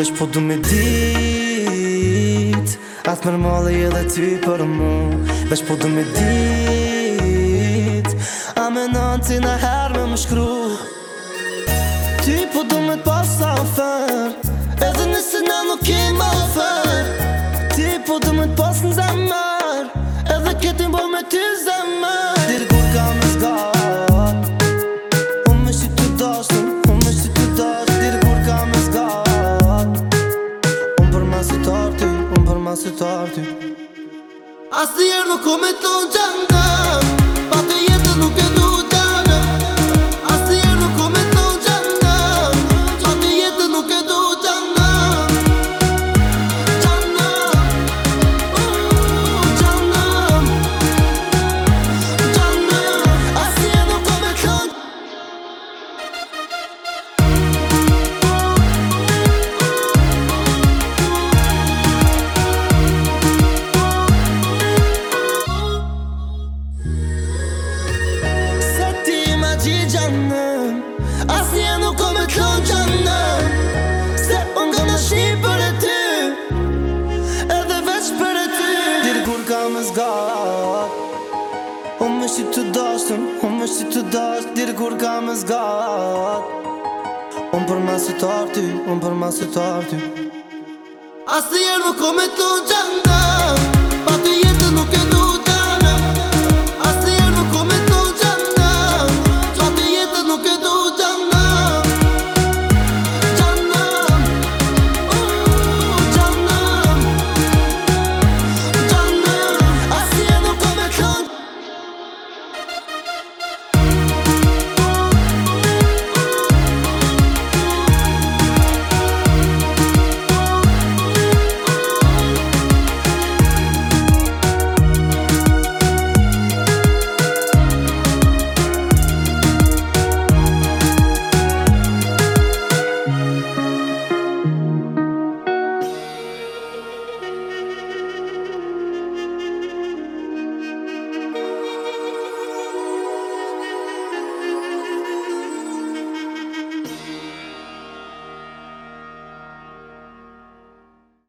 veç po du me dit Ath mërmalli edhe ty për mu Veç po du me dit A menon ti na her me më shkru Ty po du me t'pas sa ofer Edhe nëse na nuk kema ofer Ty po du me t'pas në zemër Edhe ketin bo me ty zemër Dir kur ka me zgat Unë me shi t'u dashtëm Unë me shi t'u dasht Dir kur ka me zgat Unë për masit arty Unë për masit arty Asë njerë nuk ko me thonë gjandëm Pa të jetën nuk e du gjandëm Asë njerë nuk ko me thonë gjandëm Pa të jetën nuk e du gjandëm Gjandëm Gjandëm Gjandëm Asë njerë nuk ko me thonë Asë njerë nuk ko me thonë gjandëm Se unë ka në shi për e ty Edhe veç për e ty Dir kur ka me zgat Unë me shi t'u dashtëm Unë me shi t'u dasht Dir kur ka me zgat Unë për masit arty Unë për masit arty Asë njerë nuk ko me thonë